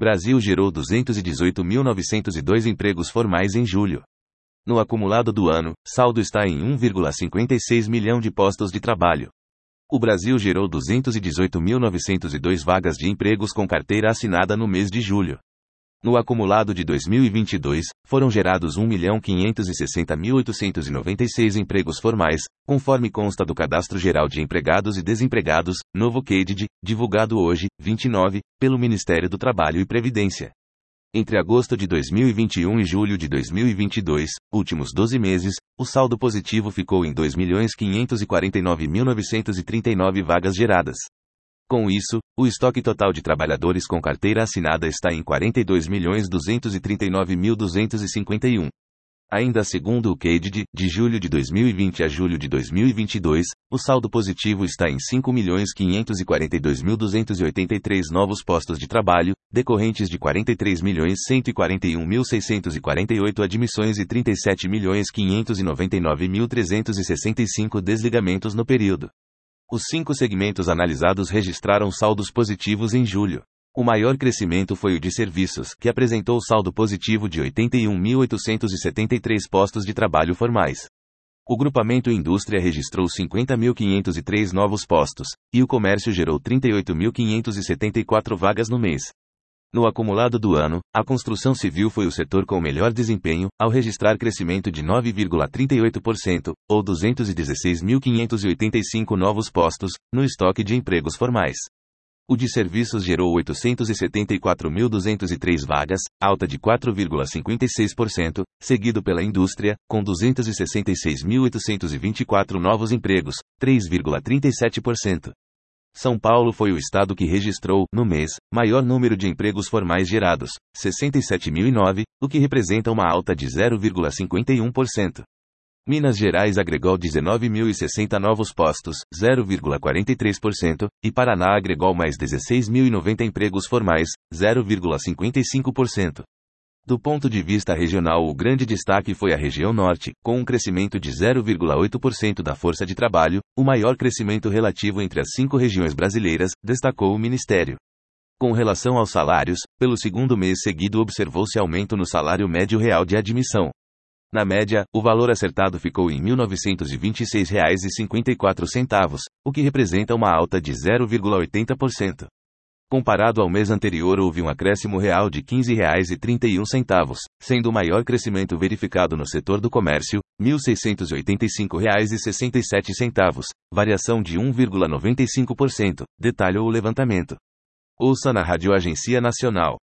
Brasil gerou 218.902 empregos formais em julho. No acumulado do ano, saldo está em 1,56 milhão de postos de trabalho. O Brasil gerou 218.902 vagas de empregos com carteira assinada no mês de julho. No acumulado de 2022, foram gerados 1.560.896 empregos formais, conforme consta do Cadastro Geral de Empregados e Desempregados, novo CADED, divulgado hoje, 29, pelo Ministério do Trabalho e Previdência. Entre agosto de 2021 e julho de 2022, últimos 12 meses, o saldo positivo ficou em 2.549.939 vagas geradas. Com isso, o estoque total de trabalhadores com carteira assinada está em 42.239.251. Ainda segundo o CADED, de julho de 2020 a julho de 2022, o saldo positivo está em 5.542.283 novos postos de trabalho, decorrentes de 43.141.648 admissões e 37.599.365 desligamentos no período. Os 5 segmentos analisados registraram saldos positivos em julho. O maior crescimento foi o de serviços, que apresentou saldo positivo de 81.873 postos de trabalho formais. O grupamento indústria registrou 50.503 novos postos, e o comércio gerou 38.574 vagas no mês. No acumulado do ano, a construção civil foi o setor com o melhor desempenho, ao registrar crescimento de 9,38%, ou 216.585 novos postos, no estoque de empregos formais. O de serviços gerou 874.203 vagas, alta de 4,56%, seguido pela indústria, com 266.824 novos empregos, 3,37%. São Paulo foi o estado que registrou, no mês, maior número de empregos formais gerados, 67.009, o que representa uma alta de 0,51%. Minas Gerais agregou 19.060 novos postos, 0,43%, e Paraná agregou mais 16.090 empregos formais, 0,55%. Do ponto de vista regional, o grande destaque foi a região norte, com um crescimento de 0,8% da força de trabalho, o maior crescimento relativo entre as 5 regiões brasileiras, destacou o Ministério. Com relação aos salários, pelo segundo mês seguido observou-se aumento no salário médio real de admissão. Na média, o valor acertado ficou em R$ 1.926,54, o que representa uma alta de 0,80%. Comparado ao mês anterior, houve um acréscimo real de R$ 15,31, sendo o maior crescimento verificado no setor do comércio, R$ 1.685,67, variação de 1,95%, detalhou o levantamento. Ouça na Rádio Agência Nacional.